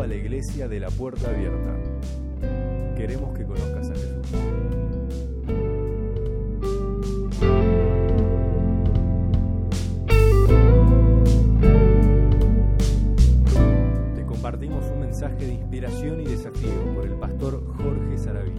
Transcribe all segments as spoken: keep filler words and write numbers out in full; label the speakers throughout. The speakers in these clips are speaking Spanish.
Speaker 1: la Iglesia de la Puerta Abierta. Queremos que conozcas a Jesús. Te compartimos un mensaje de inspiración y desafío por el pastor Jorge Sarabí.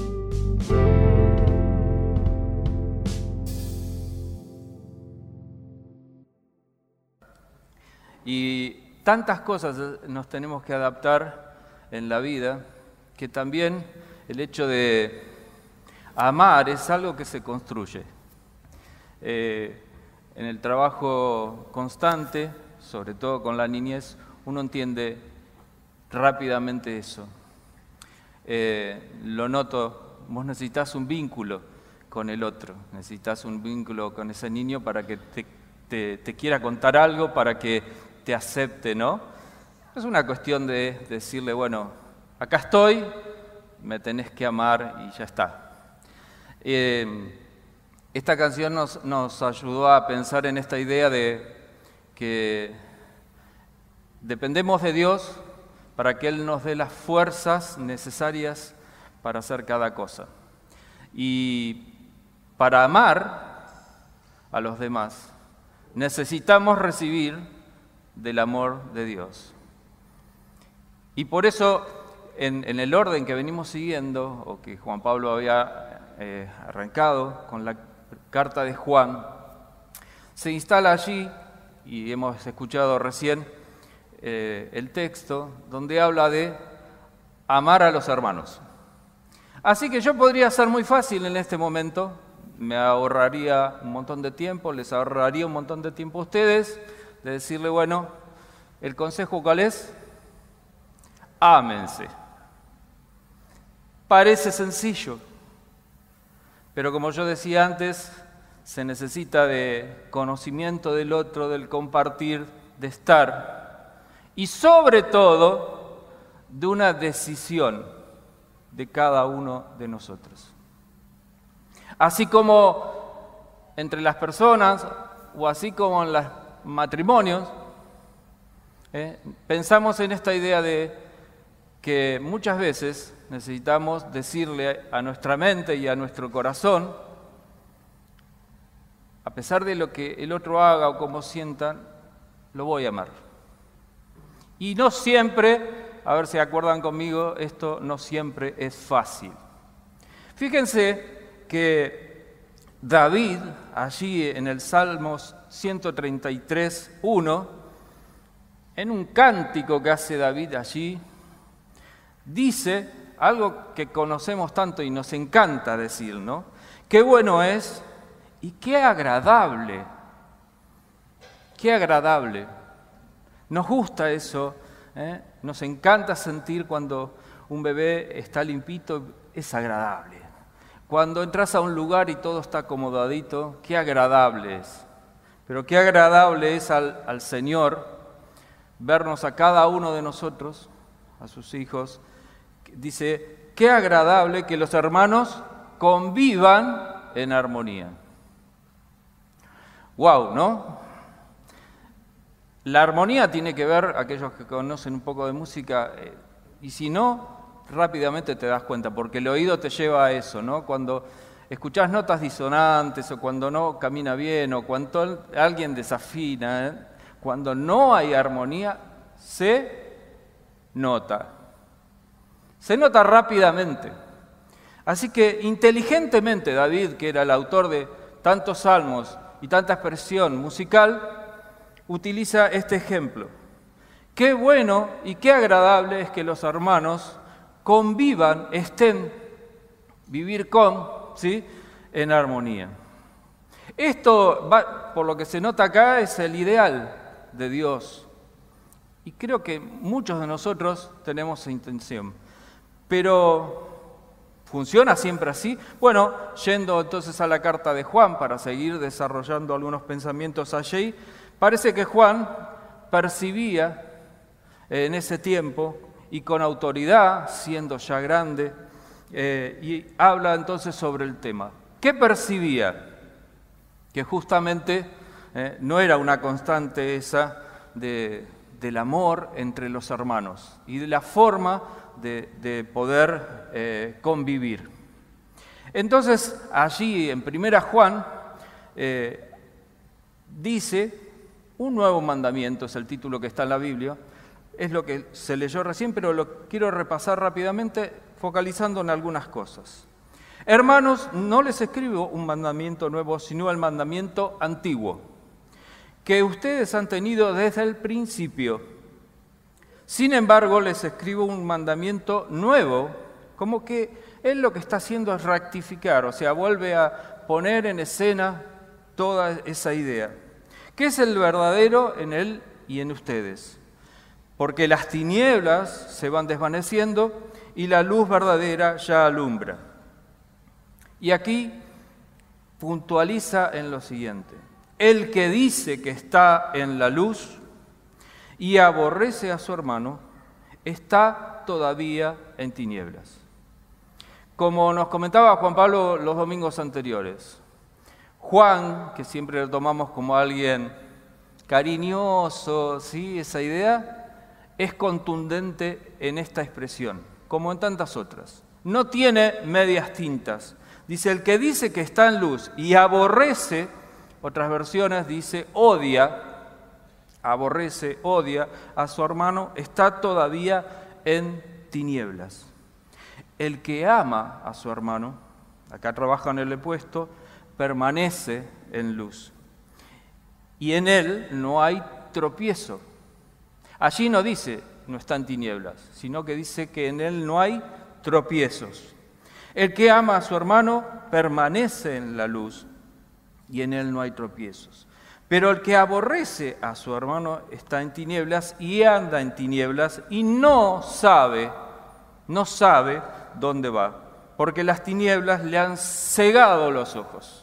Speaker 2: Y tantas cosas nos tenemos que adaptar en la vida, que también el hecho de amar es algo que se construye. Eh, en el trabajo constante, sobre todo con la niñez, uno entiende rápidamente eso. Eh, lo noto, vos necesitas un vínculo con el otro, necesitas un vínculo con ese niño para que te, te, te quiera contar algo, para que te acepte, ¿no? Es una cuestión de decirle, bueno, acá estoy, me tenés que amar y ya está. Eh, esta canción nos, nos ayudó a pensar en esta idea de que dependemos de Dios para que Él nos dé las fuerzas necesarias para hacer cada cosa. Y para amar a los demás, necesitamos recibir del amor de Dios. Y por eso, en, en el orden que venimos siguiendo, o que Juan Pablo había eh, arrancado con la carta de Juan, se instala allí, y hemos escuchado recién eh, el texto, donde habla de amar a los hermanos. Así que yo podría ser muy fácil en este momento, me ahorraría un montón de tiempo, les ahorraría un montón de tiempo a ustedes, de decirle, bueno, ¿el consejo cuál es? Ámense. Parece sencillo, pero como yo decía antes, se necesita de conocimiento del otro, del compartir, de estar, y sobre todo, de una decisión de cada uno de nosotros. Así como entre las personas, o así como en los matrimonios, eh, pensamos en esta idea de que muchas veces necesitamos decirle a nuestra mente y a nuestro corazón, a pesar de lo que el otro haga o como sientan, lo voy a amar. Y no siempre, a ver si acuerdan conmigo, esto no siempre es fácil. Fíjense que David, allí en el Salmos ciento treinta y tres, uno, en un cántico que hace David allí, dice algo que conocemos tanto y nos encanta decir, ¿no? Qué bueno es y qué agradable, qué agradable. Nos gusta eso, ¿eh? Nos encanta sentir cuando un bebé está limpito, es agradable. Cuando entras a un lugar y todo está acomodadito, qué agradable es. Pero qué agradable es al, al Señor vernos a cada uno de nosotros, a sus hijos. Dice, qué agradable que los hermanos convivan en armonía. ¡Wow!, ¿no? La armonía tiene que ver, aquellos que conocen un poco de música, eh, y si no, rápidamente te das cuenta, porque el oído te lleva a eso, ¿no? Cuando escuchás notas disonantes, o cuando no camina bien, o cuando alguien desafina, ¿eh? Cuando no hay armonía, se nota. Se nota rápidamente. Así que inteligentemente David, que era el autor de tantos salmos y tanta expresión musical, utiliza este ejemplo. Qué bueno y qué agradable es que los hermanos convivan, estén, vivir con, ¿sí?, en armonía. Esto, va, por lo que se nota acá, es el ideal de Dios. Y creo que muchos de nosotros tenemos esa intención. Pero, ¿funciona siempre así? Bueno, yendo entonces a la carta de Juan para seguir desarrollando algunos pensamientos allí, parece que Juan percibía en ese tiempo, y con autoridad, siendo ya grande, eh, y habla entonces sobre el tema. ¿Qué percibía? Que justamente eh, no era una constante esa de, del amor entre los hermanos y de la forma de, de poder eh, convivir. Entonces, allí en Primera Juan eh, dice, un nuevo mandamiento es el título que está en la Biblia, es lo que se leyó recién, pero lo quiero repasar rápidamente, focalizando en algunas cosas. Hermanos, no les escribo un mandamiento nuevo, sino el mandamiento antiguo, que ustedes han tenido desde el principio. Sin embargo, les escribo un mandamiento nuevo, como que él lo que está haciendo es rectificar, o sea, vuelve a poner en escena toda esa idea. ¿Qué es el verdadero en él y en ustedes? Porque las tinieblas se van desvaneciendo y la luz verdadera ya alumbra. Y aquí puntualiza en lo siguiente: el que dice que está en la luz y aborrece a su hermano, está todavía en tinieblas. Como nos comentaba Juan Pablo los domingos anteriores, Juan, que siempre lo tomamos como alguien cariñoso, ¿sí? Esa idea es contundente en esta expresión, como en tantas otras. No tiene medias tintas. Dice, el que dice que está en luz y aborrece, otras versiones dice odia, aborrece, odia a su hermano, está todavía en tinieblas. El que ama a su hermano, acá trabaja en el opuesto, permanece en luz. Y en él no hay tropiezo. Allí no dice no está en tinieblas, sino que dice que en él no hay tropiezos. El que ama a su hermano permanece en la luz y en él no hay tropiezos. Pero el que aborrece a su hermano está en tinieblas y anda en tinieblas y no sabe, no sabe dónde va, porque las tinieblas le han cegado los ojos.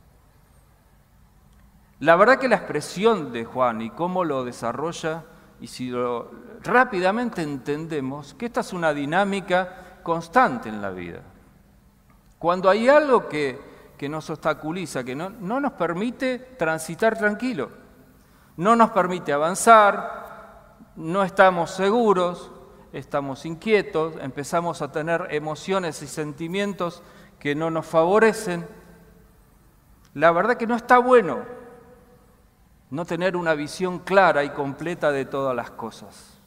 Speaker 2: La verdad que la expresión de Juan y cómo lo desarrolla, y si lo rápidamente entendemos, que esta es una dinámica constante en la vida. Cuando hay algo que, que nos obstaculiza, que no, no nos permite transitar tranquilo, no nos permite avanzar, no estamos seguros, estamos inquietos, empezamos a tener emociones y sentimientos que no nos favorecen, la verdad que no está bueno no tener una visión clara y completa de todas las cosas.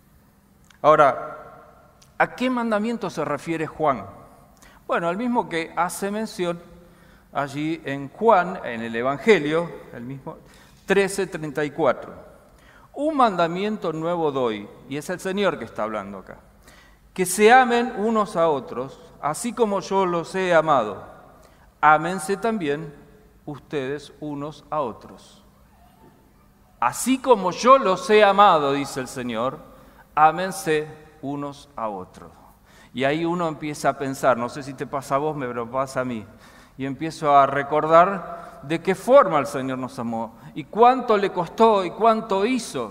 Speaker 2: Ahora, ¿a qué mandamiento se refiere Juan? Bueno, al mismo que hace mención allí en Juan, en el Evangelio, el mismo trece treinta y cuatro. Un mandamiento nuevo doy, y es el Señor que está hablando acá, que se amen unos a otros, así como yo los he amado. Ámense también ustedes unos a otros. Así como yo los he amado, dice el Señor, ámense unos a otros. Y ahí uno empieza a pensar, no sé si te pasa a vos, me pasa a mí, y empiezo a recordar de qué forma el Señor nos amó, y cuánto le costó, y cuánto hizo.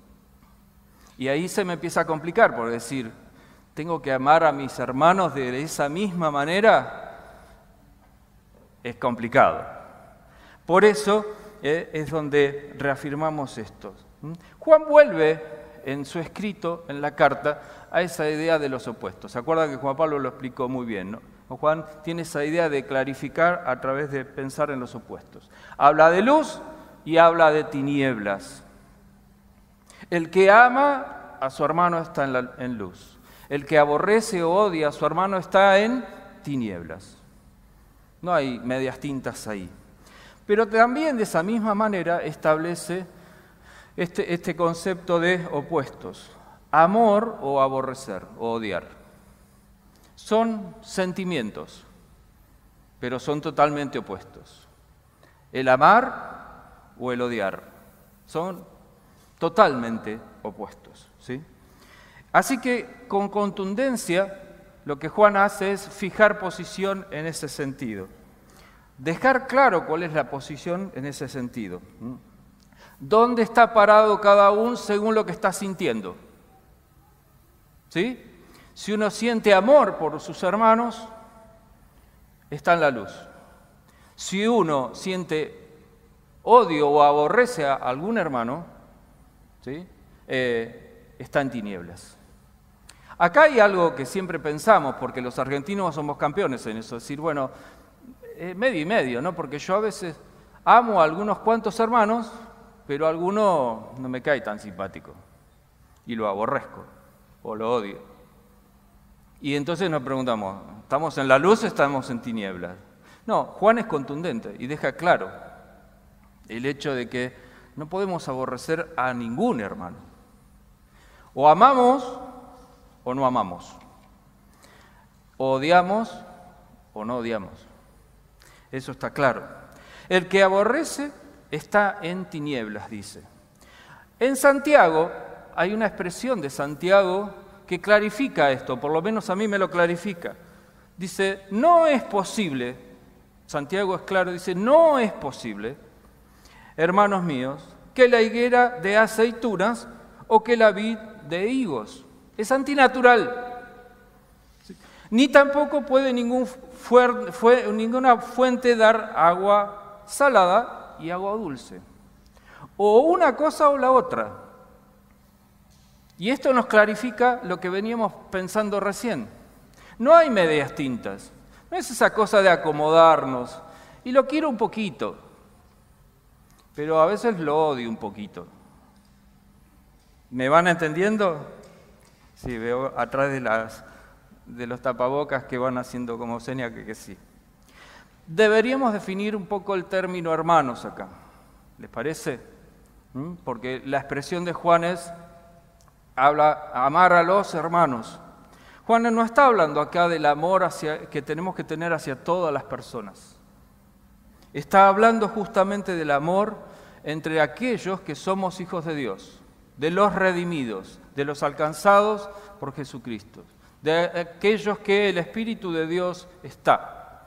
Speaker 2: Y ahí se me empieza a complicar, por decir, ¿tengo que amar a mis hermanos de esa misma manera? Es complicado. Por eso eh, es donde reafirmamos esto. ¿Mm? Juan vuelve en su escrito, en la carta, a esa idea de los opuestos. ¿Se acuerdan que Juan Pablo lo explicó muy bien, no? Juan tiene esa idea de clarificar a través de pensar en los opuestos. Habla de luz y habla de tinieblas. El que ama a su hermano está en, la, en luz. El que aborrece o odia a su hermano está en tinieblas. No hay medias tintas ahí. Pero también de esa misma manera establece este, este concepto de opuestos. Amor o aborrecer o odiar. Son sentimientos, pero son totalmente opuestos. El amar o el odiar son totalmente opuestos, ¿sí? Así que con contundencia lo que Juan hace es fijar posición en ese sentido. Dejar claro cuál es la posición en ese sentido. ¿Dónde está parado cada uno según lo que está sintiendo? ¿Sí? Si uno siente amor por sus hermanos, está en la luz. Si uno siente odio o aborrece a algún hermano, ¿sí? eh, está en tinieblas. Acá hay algo que siempre pensamos, porque los argentinos somos campeones en eso, es decir, bueno, eh, medio y medio, ¿no? Porque yo a veces amo a algunos cuantos hermanos, pero alguno no me cae tan simpático, y lo aborrezco, o lo odio. Y entonces nos preguntamos, ¿estamos en la luz o estamos en tinieblas? No, Juan es contundente y deja claro el hecho de que no podemos aborrecer a ningún hermano. O amamos o no amamos. O odiamos o no odiamos. Eso está claro. El que aborrece está en tinieblas, dice. En Santiago hay una expresión de Santiago que clarifica esto, por lo menos a mí me lo clarifica. Dice, no es posible, Santiago es claro, dice, no es posible, hermanos míos, que la higuera dé aceitunas o que la vid de higos. Es antinatural. Ni tampoco puede ningún fuer, fue, ninguna fuente dar agua salada y agua dulce. O una cosa o la otra. Y esto nos clarifica lo que veníamos pensando recién. No hay medias tintas. No es esa cosa de acomodarnos. Y lo quiero un poquito. Pero a veces lo odio un poquito. ¿Me van entendiendo? Sí, veo atrás de, las, de los tapabocas que van haciendo como seña que, que sí. Deberíamos definir un poco el término hermanos acá. ¿Les parece? ¿Mm? Porque la expresión de Juan es habla amar a los hermanos. Juan no está hablando acá del amor hacia, que tenemos que tener hacia todas las personas. Está hablando justamente del amor entre aquellos que somos hijos de Dios, de los redimidos, de los alcanzados por Jesucristo, de aquellos que el Espíritu de Dios está.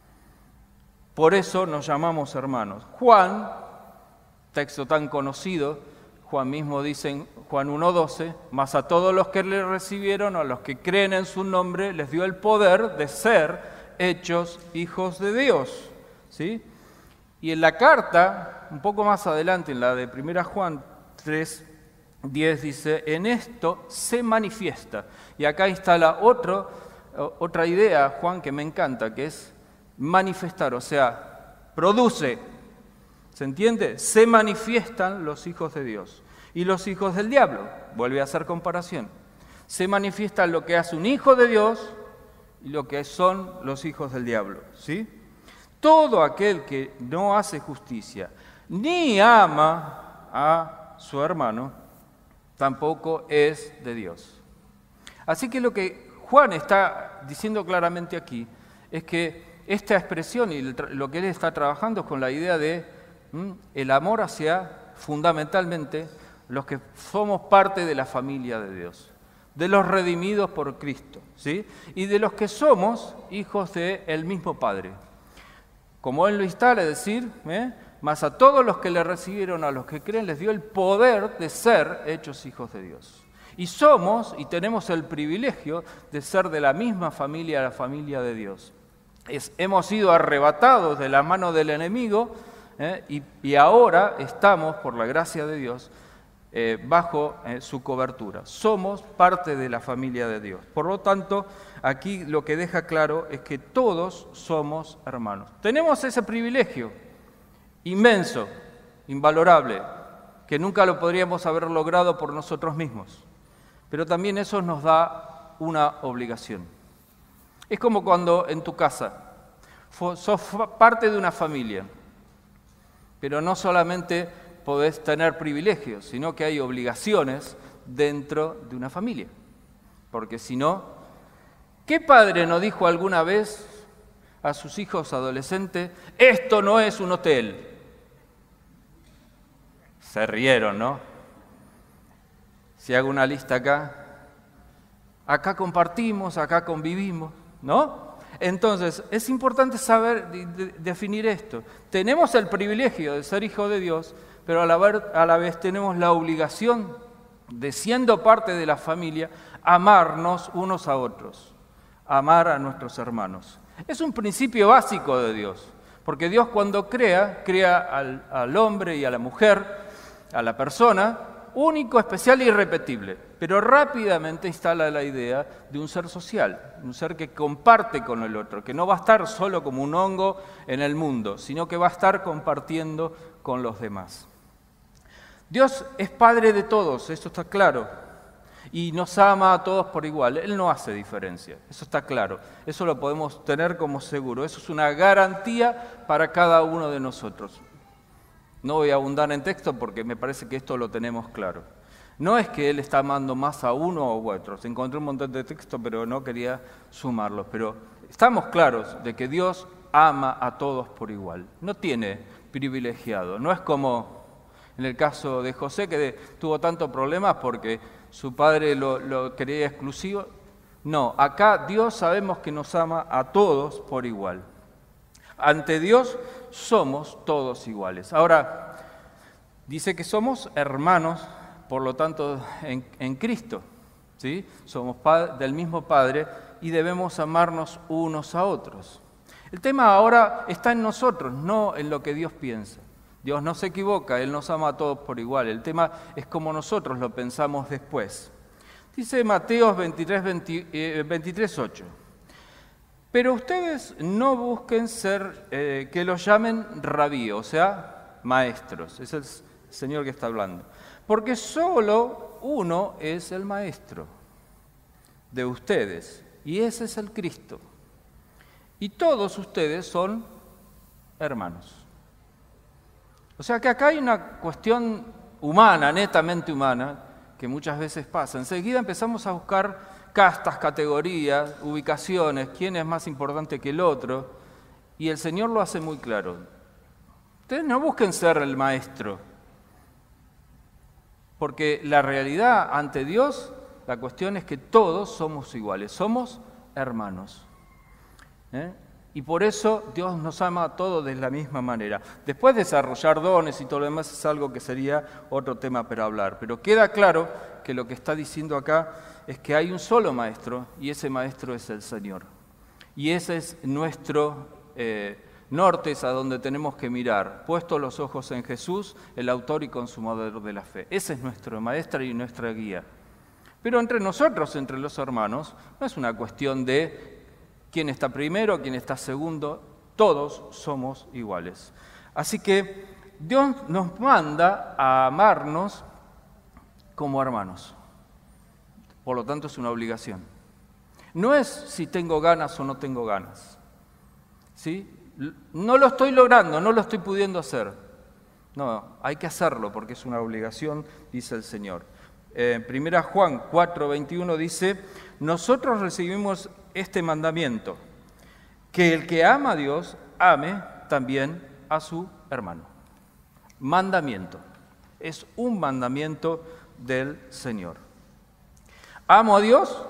Speaker 2: Por eso nos llamamos hermanos. Juan, texto tan conocido, Juan mismo dice en Juan uno doce, mas a todos los que le recibieron, a los que creen en su nombre, les dio el poder de ser hechos hijos de Dios. ¿Sí? Y en la carta, un poco más adelante, en la de primera Juan tres diez, dice, en esto se manifiesta. Y acá instala otro, otra idea, Juan, que me encanta, que es manifestar, o sea, produce. ¿Se entiende? Se manifiestan los hijos de Dios y los hijos del diablo. Vuelve a hacer comparación. Se manifiesta lo que hace un hijo de Dios y lo que son los hijos del diablo. ¿Sí? Todo aquel que no hace justicia ni ama a su hermano, tampoco es de Dios. Así que lo que Juan está diciendo claramente aquí es que esta expresión y lo que él está trabajando es con la idea de el amor hacia, fundamentalmente, los que somos parte de la familia de Dios, de los redimidos por Cristo, ¿sí? Y de los que somos hijos del mismo Padre. Como él lo instala, es decir, ¿eh? Mas a todos los que le recibieron, a los que creen, les dio el poder de ser hechos hijos de Dios. Y somos, y tenemos el privilegio de ser de la misma familia, la familia de Dios. Es, hemos sido arrebatados de la mano del enemigo, ¿Eh? Y, y ahora estamos, por la gracia de Dios, eh, bajo eh, su cobertura. Somos parte de la familia de Dios. Por lo tanto, aquí lo que deja claro es que todos somos hermanos. Tenemos ese privilegio inmenso, invalorable, que nunca lo podríamos haber logrado por nosotros mismos. Pero también eso nos da una obligación. Es como cuando en tu casa sos parte de una familia. Pero no solamente podés tener privilegios, sino que hay obligaciones dentro de una familia. Porque si no, ¿qué padre no dijo alguna vez a sus hijos adolescentes, esto no es un hotel? Se rieron, ¿no? Si hago una lista acá, acá compartimos, acá convivimos, ¿no? Entonces, es importante saber de, de, definir esto. Tenemos el privilegio de ser hijos de Dios, pero a la, ver, a la vez tenemos la obligación de, siendo parte de la familia, amarnos unos a otros, amar a nuestros hermanos. Es un principio básico de Dios, porque Dios cuando crea, crea al, al hombre y a la mujer, a la persona, único, especial e irrepetible, pero rápidamente instala la idea de un ser social, un ser que comparte con el otro, que no va a estar solo como un hongo en el mundo, sino que va a estar compartiendo con los demás. Dios es Padre de todos, esto está claro, y nos ama a todos por igual. Él no hace diferencia, eso está claro, eso lo podemos tener como seguro, eso es una garantía para cada uno de nosotros. No voy a abundar en texto porque me parece que esto lo tenemos claro. No es que Él está amando más a uno u otro. Encontré un montón de texto, pero no quería sumarlos. Pero estamos claros de que Dios ama a todos por igual. No tiene privilegiado. No es como en el caso de José, que tuvo tantos problemas porque su padre lo, lo quería exclusivo. No, acá Dios sabemos que nos ama a todos por igual. Ante Dios somos todos iguales. Ahora, dice que somos hermanos, por lo tanto, en, en Cristo, ¿sí? Somos del mismo Padre y debemos amarnos unos a otros. El tema ahora está en nosotros, no en lo que Dios piensa. Dios no se equivoca, Él nos ama a todos por igual. El tema es cómo nosotros lo pensamos después. Dice Mateo veintitrés, ocho. Pero ustedes no busquen ser, eh, que los llamen rabí, o sea, maestros. Es el Señor que está hablando. Porque solo uno es el maestro de ustedes, y ese es el Cristo. Y todos ustedes son hermanos. O sea que acá hay una cuestión humana, netamente humana, que muchas veces pasa. Enseguida empezamos a buscar castas, categorías, ubicaciones, quién es más importante que el otro, y el Señor lo hace muy claro. Ustedes no busquen ser el maestro, porque la realidad ante Dios, la cuestión es que todos somos iguales, somos hermanos. ¿Eh? Y por eso Dios nos ama a todos de la misma manera. Después desarrollar dones y todo lo demás es algo que sería otro tema para hablar, pero queda claro que lo que está diciendo acá es que hay un solo maestro y ese maestro es el Señor. Y ese es nuestro eh, norte, es a donde tenemos que mirar, puestos los ojos en Jesús, el autor y consumador de la fe. Ese es nuestro maestro y nuestra guía. Pero entre nosotros, entre los hermanos, no es una cuestión de quién está primero, quién está segundo, todos somos iguales. Así que Dios nos manda a amarnos como hermanos. Por lo tanto, es una obligación. No es si tengo ganas o no tengo ganas. ¿Sí? No lo estoy logrando, no lo estoy pudiendo hacer. No, hay que hacerlo porque es una obligación, dice el Señor. Eh, primera Juan cuatro, veintiuno dice, nosotros recibimos este mandamiento, que el que ama a Dios, ame también a su hermano. Mandamiento. Es un mandamiento del Señor. Amo a Dios,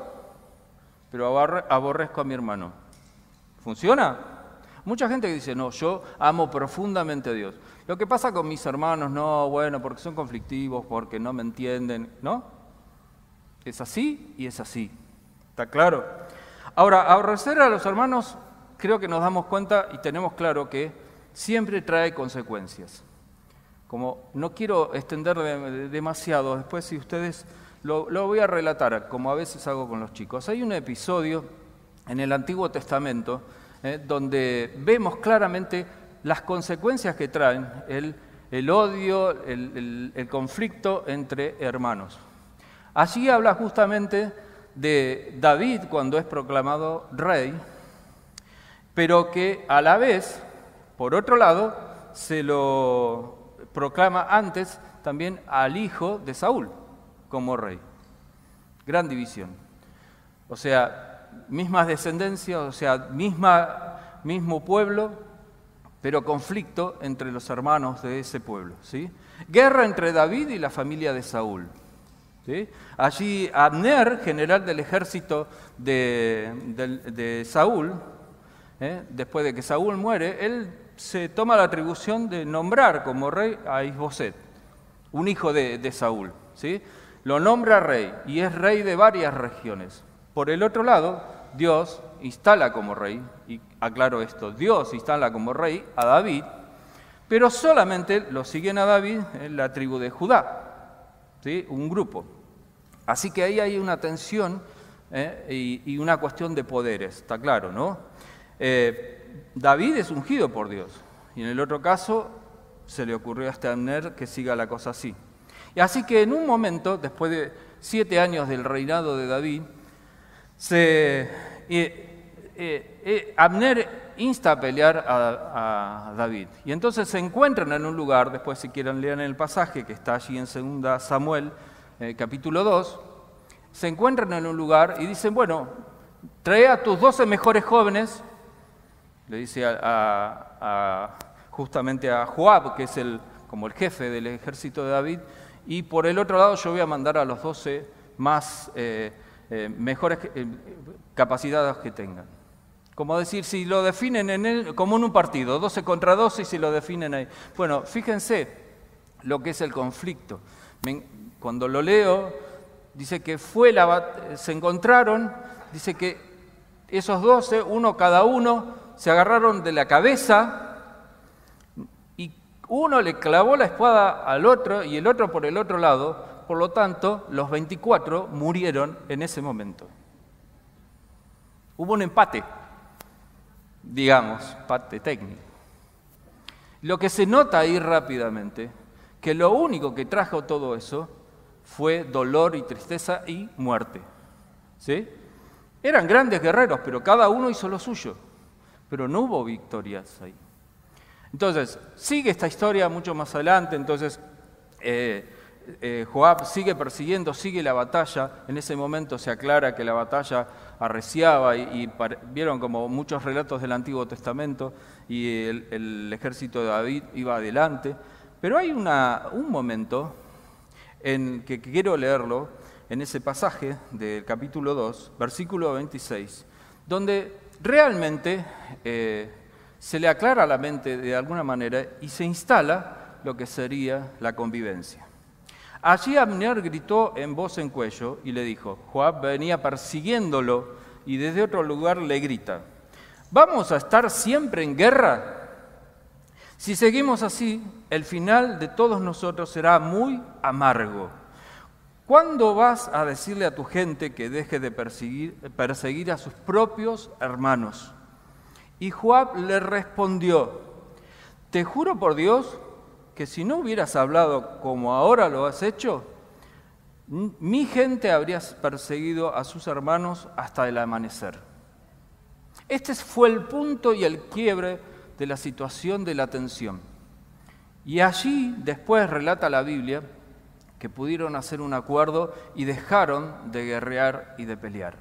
Speaker 2: pero aborrezco a mi hermano. ¿Funciona? Mucha gente que dice, no, yo amo profundamente a Dios. Lo que pasa con mis hermanos, no, bueno, porque son conflictivos, porque no me entienden, ¿no? Es así y es así. ¿Está claro? Ahora, aborrecer a los hermanos, creo que nos damos cuenta y tenemos claro que siempre trae consecuencias. Como no quiero extender de, demasiado, después si ustedes lo, lo voy a relatar, como a veces hago con los chicos. Hay un episodio en el Antiguo Testamento eh, donde vemos claramente las consecuencias que traen el, el odio, el, el, el conflicto entre hermanos. Allí habla justamente de David cuando es proclamado rey, pero que a la vez, por otro lado, se lo proclama antes también al hijo de Saúl como rey. Gran división. O sea, mismas descendencias, o sea, misma, mismo pueblo, pero conflicto entre los hermanos de ese pueblo, ¿sí? Guerra entre David y la familia de Saúl. ¿Sí? Allí Abner, general del ejército de, de, de Saúl, ¿eh? después de que Saúl muere, él se toma la atribución de nombrar como rey a Isboset, un hijo de, de Saúl. ¿Sí? Lo nombra rey y es rey de varias regiones. Por el otro lado, Dios instala como rey, y aclaro esto, Dios instala como rey a David, pero solamente lo siguen a David en la tribu de Judá. ¿sí? Un grupo. Así que ahí hay una tensión ¿eh? y, y una cuestión de poderes, está claro, ¿no? Eh, David es ungido por Dios, y en el otro caso se le ocurrió a este Abner que siga la cosa así. Y así que en un momento, después de siete años del reinado de David, se, eh, eh, eh, Abner insta a pelear a, a David. Y entonces se encuentran en un lugar, después si quieren lean el pasaje que está allí en segunda Samuel, eh, capítulo dos, se encuentran en un lugar y dicen, bueno, trae a tus doce mejores jóvenes, le dice a, a, a, justamente a Joab, que es el, como el jefe del ejército de David, y por el otro lado yo voy a mandar a los doce más eh, eh, mejores eh, capacidades que tengan. Como decir, si lo definen en el, como en un partido, doce contra doce y si lo definen ahí. Bueno, fíjense lo que es el conflicto. Me, cuando lo leo, dice que fue la, se encontraron, dice que esos doce, uno cada uno, se agarraron de la cabeza y uno le clavó la espada al otro y el otro por el otro lado. Por lo tanto, los veinticuatro murieron en ese momento. Hubo un empate, digamos, empate técnico. Lo que se nota ahí rápidamente, que lo único que trajo todo eso fue dolor y tristeza y muerte. ¿Sí? Eran grandes guerreros, pero cada uno hizo lo suyo. Pero no hubo victorias ahí. Entonces, sigue esta historia mucho más adelante, entonces eh, eh, Joab sigue persiguiendo, sigue la batalla, en ese momento se aclara que la batalla arreciaba y, y para, vieron como muchos relatos del Antiguo Testamento y el, el ejército de David iba adelante, pero hay una, un momento en que quiero leerlo, en ese pasaje del capítulo dos, versículo veintiséis, donde realmente eh, se le aclara la mente de alguna manera y se instala lo que sería la convivencia. Allí Abner gritó en voz en cuello y le dijo, Joab venía persiguiéndolo y desde otro lugar le grita, ¿vamos a estar siempre en guerra? Si seguimos así, el final de todos nosotros será muy amargo. ¿Cuándo vas a decirle a tu gente que deje de perseguir, perseguir a sus propios hermanos? Y Joab le respondió, te juro por Dios que si no hubieras hablado como ahora lo has hecho, mi gente habría perseguido a sus hermanos hasta el amanecer. Este fue el punto y el quiebre de la situación de la tensión. Y allí después relata la Biblia que pudieron hacer un acuerdo y dejaron de guerrear y de pelear.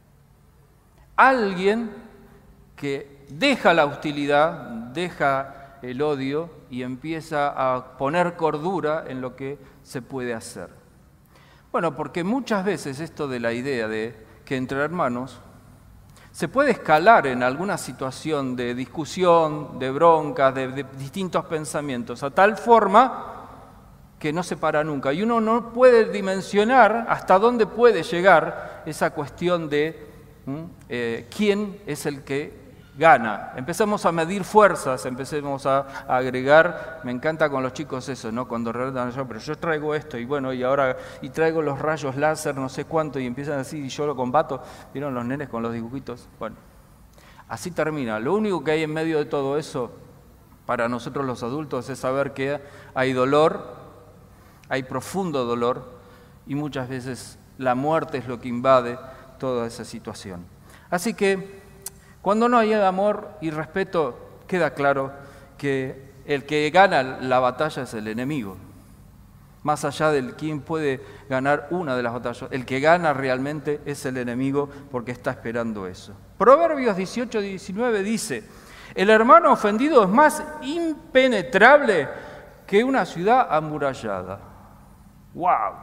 Speaker 2: Alguien que deja la hostilidad, deja el odio y empieza a poner cordura en lo que se puede hacer. Bueno, porque muchas veces esto de la idea de que entre hermanos se puede escalar en alguna situación de discusión, de broncas, de, de distintos pensamientos, a tal forma que no se para nunca. Y uno no puede dimensionar hasta dónde puede llegar esa cuestión de eh, quién es el que gana. Empecemos a medir fuerzas, empecemos a, a agregar, me encanta con los chicos eso, ¿no? Cuando relatan yo, pero yo traigo esto y bueno, y ahora, y traigo los rayos láser, no sé cuánto, y empiezan así, y yo lo combato. ¿Vieron los nenes con los dibujitos? Bueno, así termina. Lo único que hay en medio de todo eso, para nosotros los adultos, es saber que hay dolor, hay profundo dolor, y muchas veces la muerte es lo que invade toda esa situación. Así que, cuando no hay amor y respeto, queda claro que el que gana la batalla es el enemigo. Más allá del quién puede ganar una de las batallas, el que gana realmente es el enemigo porque está esperando eso. Proverbios dieciocho diecinueve dice, el hermano ofendido es más impenetrable que una ciudad amurallada. ¡Wow!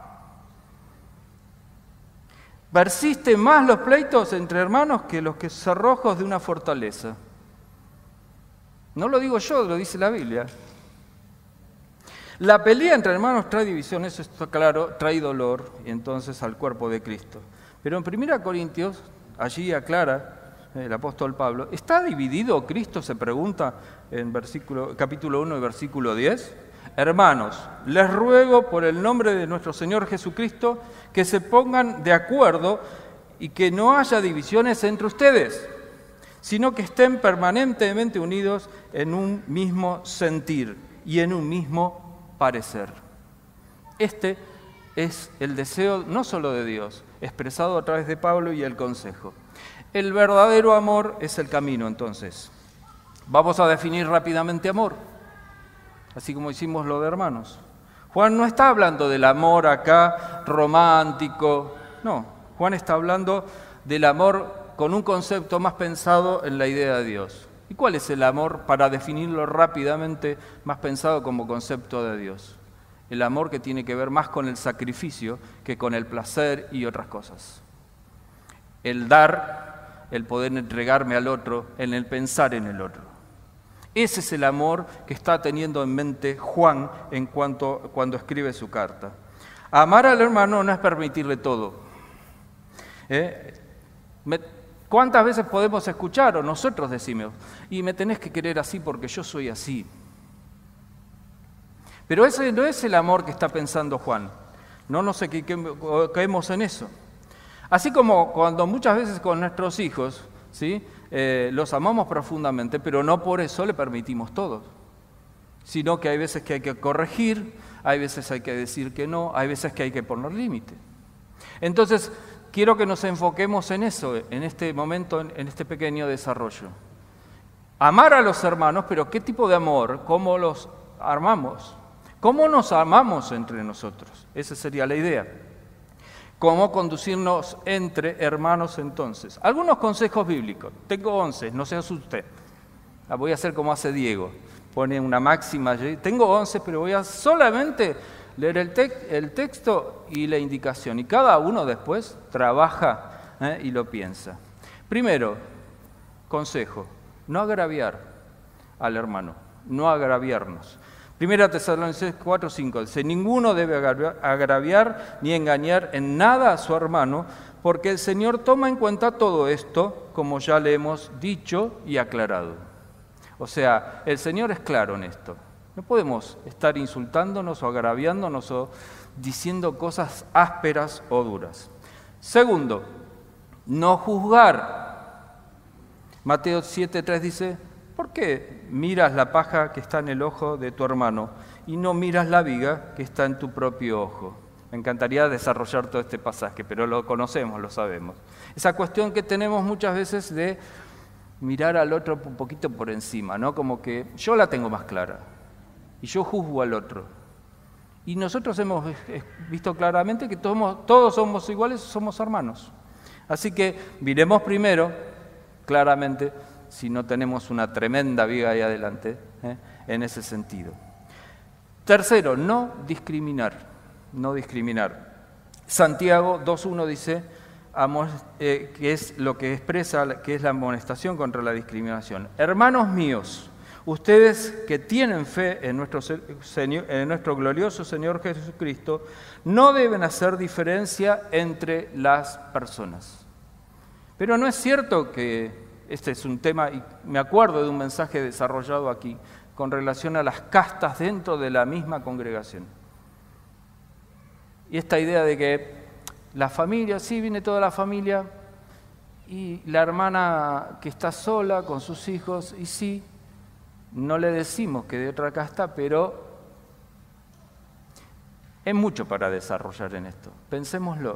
Speaker 2: Persisten más los pleitos entre hermanos que los que cerrojos de una fortaleza. No lo digo yo, lo dice la Biblia. La pelea entre hermanos trae división, eso está claro, trae dolor, y entonces al cuerpo de Cristo. Pero en primera Corintios, allí aclara el apóstol Pablo, ¿está dividido Cristo? Se pregunta en versículo, capítulo uno y versículo diez. hermanos, les ruego por el nombre de nuestro Señor Jesucristo que se pongan de acuerdo y que no haya divisiones entre ustedes, sino que estén permanentemente unidos en un mismo sentir y en un mismo parecer. Este es el deseo no solo de Dios, expresado a través de Pablo y el consejo. El verdadero amor es el camino, entonces. Vamos a definir rápidamente amor, así como hicimos lo de hermanos. Juan no está hablando del amor acá romántico, no. Juan está hablando del amor con un concepto más pensado en la idea de Dios. ¿Y cuál es el amor, para definirlo rápidamente, más pensado como concepto de Dios? El amor que tiene que ver más con el sacrificio que con el placer y otras cosas. El dar, el poder entregarme al otro, en el pensar en el otro. Ese es el amor que está teniendo en mente Juan en cuanto, cuando escribe su carta. Amar al hermano no es permitirle todo. ¿Eh? Me, ¿Cuántas veces podemos escuchar, o nosotros decimos, y me tenés que querer así porque yo soy así? Pero ese no es el amor que está pensando Juan. No nos equivoquemos en eso. Así como cuando muchas veces con nuestros hijos, ¿sí? eh, los amamos profundamente, pero no por eso le permitimos todo. Sino que hay veces que hay que corregir, hay veces hay que decir que no, hay veces que hay que poner límite. Entonces, quiero que nos enfoquemos en eso, en este momento, en este pequeño desarrollo. Amar a los hermanos, pero ¿qué tipo de amor? ¿Cómo los amamos? ¿Cómo nos amamos entre nosotros? Esa sería la idea. ¿Cómo conducirnos entre hermanos entonces? Algunos consejos bíblicos. Tengo once, no se asuste. La voy a hacer como hace Diego. Pone una máxima. Tengo once, pero voy a solamente leer el, te- el texto y la indicación. Y cada uno después trabaja ¿eh? y lo piensa. Primero, consejo. No agraviar al hermano. No agraviarnos. Primera Tesalonicenses cuatro, cinco, dice, ninguno debe agraviar ni engañar en nada a su hermano, porque el Señor toma en cuenta todo esto, como ya le hemos dicho y aclarado. O sea, el Señor es claro en esto. No podemos estar insultándonos o agraviándonos o diciendo cosas ásperas o duras. Segundo, no juzgar. Mateo siete, tres dice, ¿por qué miras la paja que está en el ojo de tu hermano y no miras la viga que está en tu propio ojo? Me encantaría desarrollar todo este pasaje, pero lo conocemos, lo sabemos. Esa cuestión que tenemos muchas veces de mirar al otro un poquito por encima, ¿no? Como que yo la tengo más clara y yo juzgo al otro. Y nosotros hemos visto claramente que todos, todos somos iguales, somos hermanos. Así que miremos primero, claramente, si no tenemos una tremenda viga ahí adelante, ¿eh? en ese sentido. Tercero, no discriminar, no discriminar. Santiago dos uno dice, amos, eh, que es lo que expresa, que es la amonestación contra la discriminación. Hermanos míos, ustedes que tienen fe en nuestro, señor, en nuestro glorioso Señor Jesucristo, no deben hacer diferencia entre las personas. Pero no es cierto que este es un tema, y me acuerdo de un mensaje desarrollado aquí, con relación a las castas dentro de la misma congregación. Y esta idea de que la familia, sí, viene toda la familia, y la hermana que está sola con sus hijos, y sí, no le decimos que de otra casta, pero es mucho para desarrollar en esto. Pensémoslo.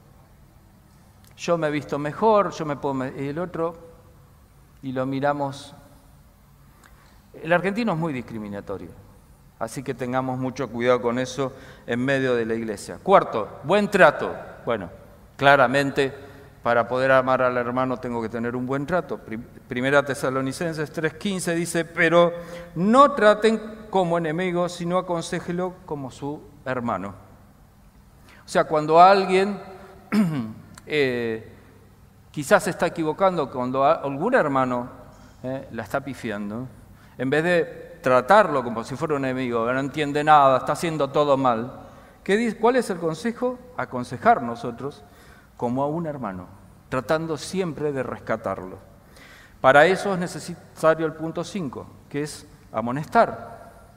Speaker 2: Yo me he visto mejor, yo me puedo... Y el otro... y lo miramos. El argentino es muy discriminatorio, así que tengamos mucho cuidado con eso en medio de la iglesia. Cuarto, buen trato. Bueno, claramente para poder amar al hermano tengo que tener un buen trato. Primera Tesalonicenses tres quince dice, pero no traten como enemigos, sino aconséjelo como su hermano. O sea, cuando alguien... eh, quizás se está equivocando, cuando algún hermano eh, la está pifiando, en vez de tratarlo como si fuera un enemigo, no entiende nada, está haciendo todo mal, ¿qué dice? ¿Cuál es el consejo? Aconsejar nosotros como a un hermano, tratando siempre de rescatarlo. Para eso es necesario el punto cinco, que es amonestar.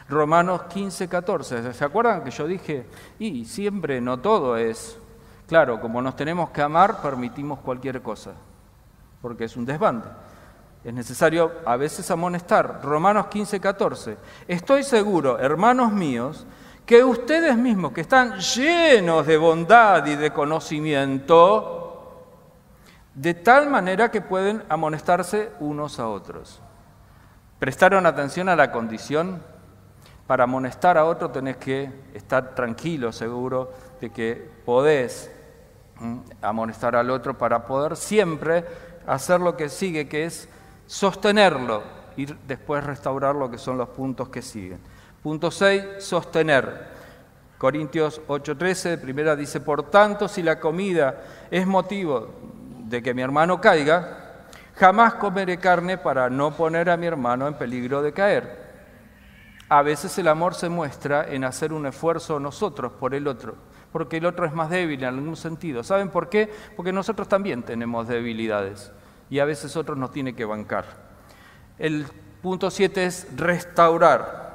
Speaker 2: Romanos quince, catorce. ¿Se acuerdan que yo dije? Y siempre, no todo es... Claro, como nos tenemos que amar, permitimos cualquier cosa, porque es un desbande. Es necesario a veces amonestar. Romanos quince, catorce. Estoy seguro, hermanos míos, que ustedes mismos, que están llenos de bondad y de conocimiento, de tal manera que pueden amonestarse unos a otros. ¿Prestaron atención a la condición? Para amonestar a otro tenés que estar tranquilo, seguro, de que podés ¿m? amonestar al otro para poder siempre hacer lo que sigue, que es sostenerlo y después restaurar lo que son los puntos que siguen. Punto seis, sostener. Corintios ocho, trece, primera dice, por tanto, si la comida es motivo de que mi hermano caiga, jamás comeré carne para no poner a mi hermano en peligro de caer. A veces el amor se muestra en hacer un esfuerzo nosotros por el otro, porque el otro es más débil en algún sentido. ¿Saben por qué? Porque nosotros también tenemos debilidades y a veces otros nos tiene que bancar. El punto siete es restaurar.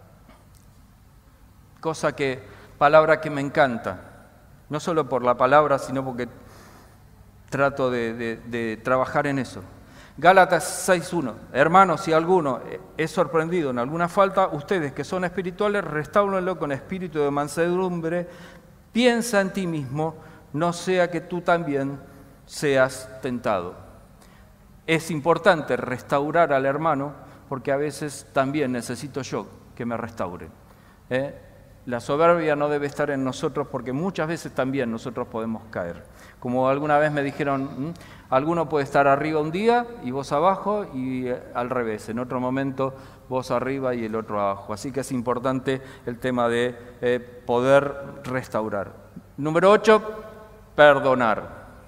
Speaker 2: Cosa que, palabra que me encanta, no solo por la palabra, sino porque trato de, de, de trabajar en eso. Gálatas seis, uno. Hermanos, si alguno es sorprendido en alguna falta, ustedes que son espirituales, restáurenlo con espíritu de mansedumbre, piensa en ti mismo, no sea que tú también seas tentado. Es importante restaurar al hermano, porque a veces también necesito yo que me restauren. ¿Eh? La soberbia no debe estar en nosotros porque muchas veces también nosotros podemos caer. Como alguna vez me dijeron, alguno puede estar arriba un día y vos abajo y al revés, en otro momento vos arriba y el otro abajo. Así que es importante el tema de eh, poder restaurar. Número ocho, perdonar.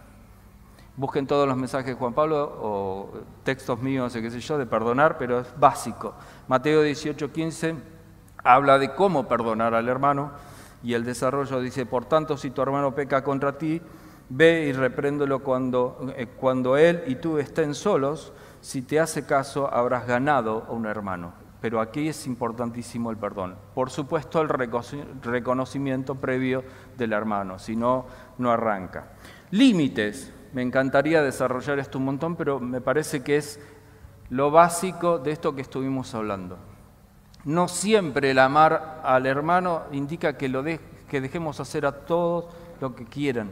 Speaker 2: Busquen todos los mensajes de Juan Pablo o textos míos, qué sé yo, de perdonar, pero es básico. Mateo dieciocho, quince habla de cómo perdonar al hermano y el desarrollo dice, por tanto, si tu hermano peca contra ti, ve y repréndelo cuando, eh, cuando él y tú estén solos, si te hace caso habrás ganado a un hermano. Pero aquí es importantísimo el perdón. Por supuesto el reconocimiento previo del hermano, si no, no arranca. Límites. Me encantaría desarrollar esto un montón, pero me parece que es lo básico de esto que estuvimos hablando. No siempre el amar al hermano indica que, lo de, que dejemos hacer a todos lo que quieran.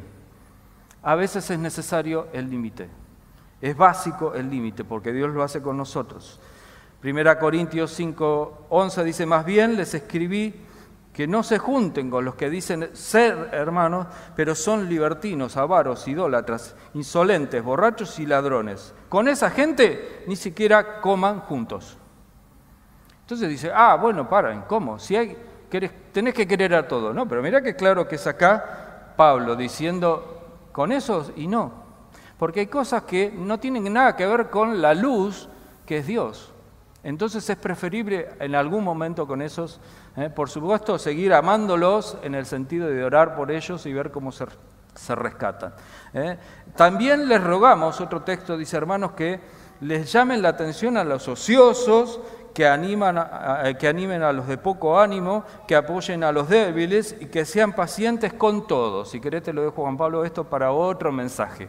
Speaker 2: A veces es necesario el límite. Es básico el límite, porque Dios lo hace con nosotros. Primera Corintios cinco, once dice, más bien les escribí que no se junten con los que dicen ser hermanos, pero son libertinos, avaros, idólatras, insolentes, borrachos y ladrones. Con esa gente ni siquiera coman juntos. Entonces dice, ah, bueno, paren, ¿cómo? Si hay, querés, tenés que querer a todos, ¿no? Pero mirá que claro que es acá Pablo diciendo, con esos y no. Porque hay cosas que no tienen nada que ver con la luz que es Dios. Entonces es preferible en algún momento con esos, eh, por supuesto, seguir amándolos en el sentido de orar por ellos y ver cómo se, se rescatan. ¿eh? También les rogamos, otro texto dice, hermanos, que les llamen la atención a los ociosos, que, animan a, que animen a los de poco ánimo, que apoyen a los débiles y que sean pacientes con todos. Si querés te lo dejo, Juan Pablo, esto para otro mensaje.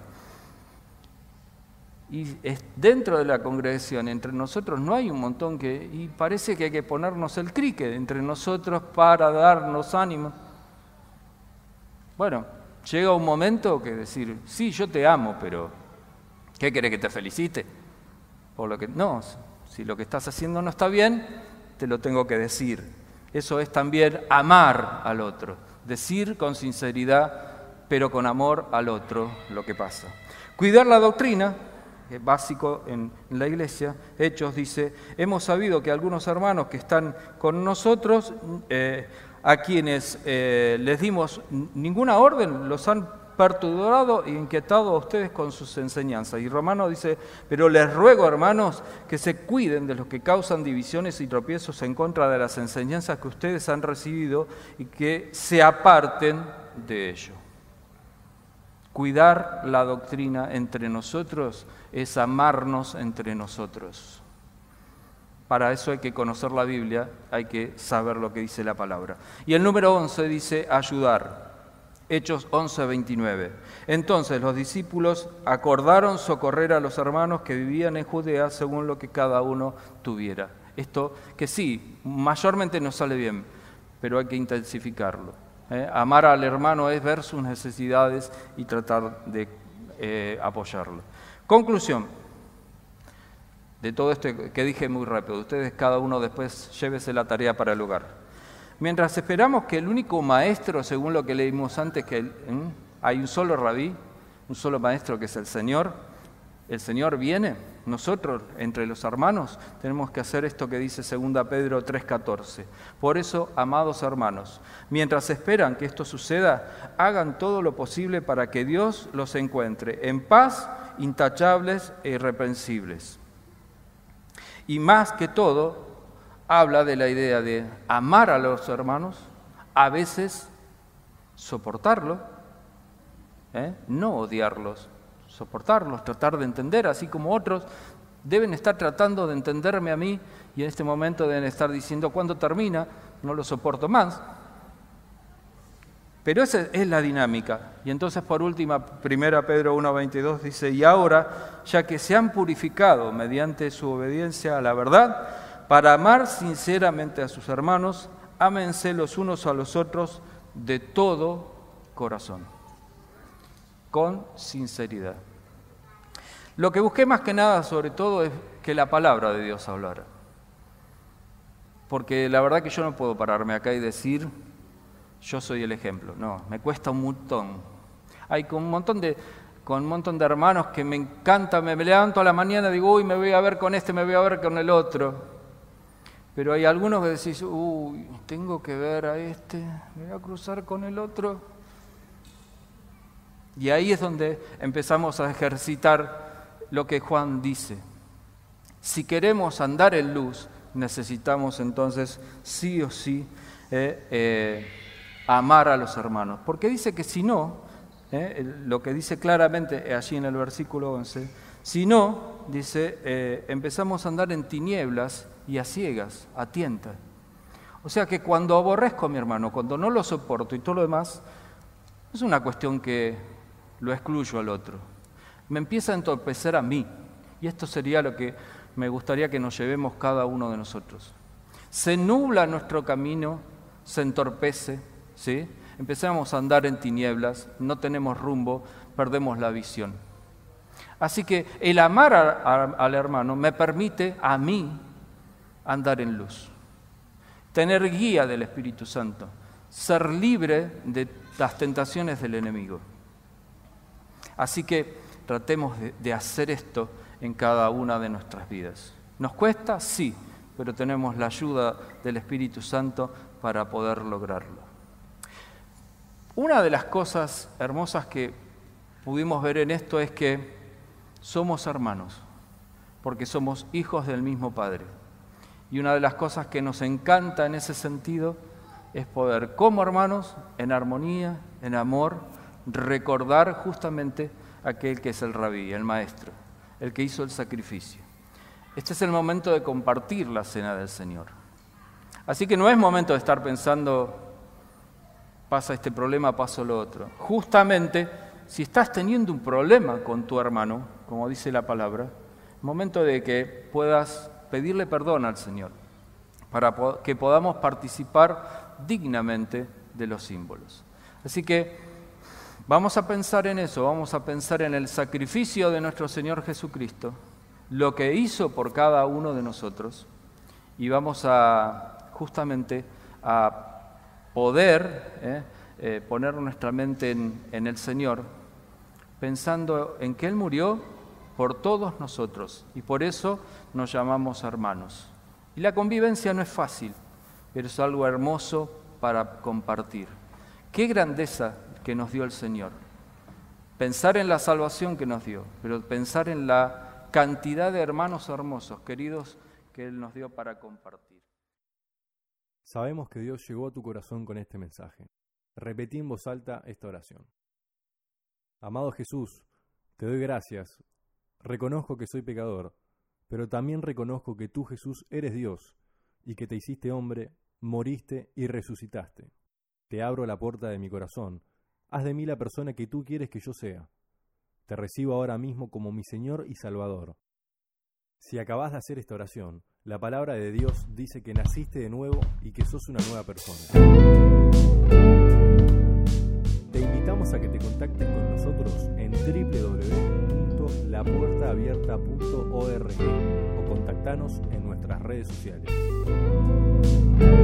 Speaker 2: Y dentro de la congregación, entre nosotros, no hay un montón que... Y parece que hay que ponernos el cricket entre nosotros para darnos ánimo. Bueno, llega un momento que decir, sí, yo te amo, pero ¿qué querés que te felicite? Por lo que no, si lo que estás haciendo no está bien, te lo tengo que decir. Eso es también amar al otro, decir con sinceridad, pero con amor al otro lo que pasa. Cuidar la doctrina, es básico en la iglesia. Hechos dice, hemos sabido que algunos hermanos que están con nosotros, eh, a quienes eh, les dimos ninguna orden, los han perturbado e inquietado a ustedes con sus enseñanzas. Y Romano dice, pero les ruego, hermanos, que se cuiden de los que causan divisiones y tropiezos en contra de las enseñanzas que ustedes han recibido y que se aparten de ello. Cuidar la doctrina entre nosotros es amarnos entre nosotros. Para eso hay que conocer la Biblia, hay que saber lo que dice la palabra. Y el número once dice ayudar. Hechos once, veintinueve. Entonces los discípulos acordaron socorrer a los hermanos que vivían en Judea según lo que cada uno tuviera. Esto que sí, mayormente nos sale bien, pero hay que intensificarlo. ¿eh? Amar al hermano es ver sus necesidades y tratar de eh, apoyarlo. Conclusión de todo esto que dije muy rápido. Ustedes cada uno después llévese la tarea para el hogar. Mientras esperamos que el único maestro, según lo que leímos antes, que ¿eh? hay un solo rabí, un solo maestro que es el Señor, el Señor viene, nosotros, entre los hermanos, tenemos que hacer esto que dice segunda Pedro tres catorce. Por eso, amados hermanos, mientras esperan que esto suceda, hagan todo lo posible para que Dios los encuentre en paz, intachables e irreprensibles. Y más que todo, habla de la idea de amar a los hermanos, a veces soportarlo, ¿eh? no odiarlos, soportarlos, tratar de entender, así como otros deben estar tratando de entenderme a mí y en este momento deben estar diciendo, ¿cuándo termina? No lo soporto más. Pero esa es la dinámica. Y entonces, por última, primera Pedro uno veintidós dice, y ahora, ya que se han purificado mediante su obediencia a la verdad, para amar sinceramente a sus hermanos, ámense los unos a los otros de todo corazón, con sinceridad. Lo que busqué más que nada, sobre todo, es que la palabra de Dios hablara. Porque la verdad que yo no puedo pararme acá y decir, yo soy el ejemplo. No, me cuesta un montón. Hay con un montón de, con un montón de hermanos que me encanta, me levanto a la mañana y digo, uy, me voy a ver con este, me voy a ver con el otro. Pero hay algunos que decís, uy, tengo que ver a este, me voy a cruzar con el otro. Y ahí es donde empezamos a ejercitar lo que Juan dice. Si queremos andar en luz, necesitamos entonces sí o sí eh, eh, amar a los hermanos. Porque dice que si no, eh, lo que dice claramente allí en el versículo once, si no, dice, eh, empezamos a andar en tinieblas y a ciegas, a tientas. O sea que cuando aborrezco a mi hermano, cuando no lo soporto y todo lo demás, es una cuestión que lo excluyo al otro. Me empieza a entorpecer a mí. Y esto sería lo que me gustaría que nos llevemos cada uno de nosotros. Se nubla nuestro camino, se entorpece, ¿sí? Empezamos a andar en tinieblas, no tenemos rumbo, perdemos la visión. Así que el amar a, a, al hermano me permite a mí andar en luz, tener guía del Espíritu Santo, ser libre de las tentaciones del enemigo. Así que tratemos de, de hacer esto en cada una de nuestras vidas. ¿Nos cuesta? Sí, pero tenemos la ayuda del Espíritu Santo para poder lograrlo. Una de las cosas hermosas que pudimos ver en esto es que somos hermanos, porque somos hijos del mismo Padre. Y una de las cosas que nos encanta en ese sentido es poder, como hermanos, en armonía, en amor, recordar justamente aquel que es el rabí, el maestro, el que hizo el sacrificio. Este es el momento de compartir la cena del Señor. Así que no es momento de estar pensando, pasa este problema, paso lo otro. Justamente, si estás teniendo un problema con tu hermano, como dice la palabra, es momento de que puedas pedirle perdón al Señor, para que podamos participar dignamente de los símbolos. Así que vamos a pensar en eso, vamos a pensar en el sacrificio de nuestro Señor Jesucristo, lo que hizo por cada uno de nosotros, y vamos a justamente a poder eh, eh, poner nuestra mente en, en el Señor, pensando en que Él murió por todos nosotros, y por eso nos llamamos hermanos. Y la convivencia no es fácil, pero es algo hermoso para compartir. ¡Qué grandeza que nos dio el Señor! Pensar en la salvación que nos dio, pero pensar en la cantidad de hermanos hermosos, queridos, que Él nos dio para compartir.
Speaker 1: Sabemos que Dios llegó a tu corazón con este mensaje. Repetí en voz alta esta oración. Amado Jesús, te doy gracias. Reconozco que soy pecador. pero también reconozco que tú, Jesús, eres Dios, y que te hiciste hombre, moriste y resucitaste. Te abro la puerta de mi corazón, haz de mí la persona que tú quieres que yo sea. Te recibo ahora mismo como mi Señor y Salvador. Si acabas de hacer esta oración, la palabra de Dios dice que naciste de nuevo y que sos una nueva persona. Te invitamos a que te contactes con nosotros en doble u doble u doble u punto la puerta abierta punto org o contactanos en nuestras redes sociales.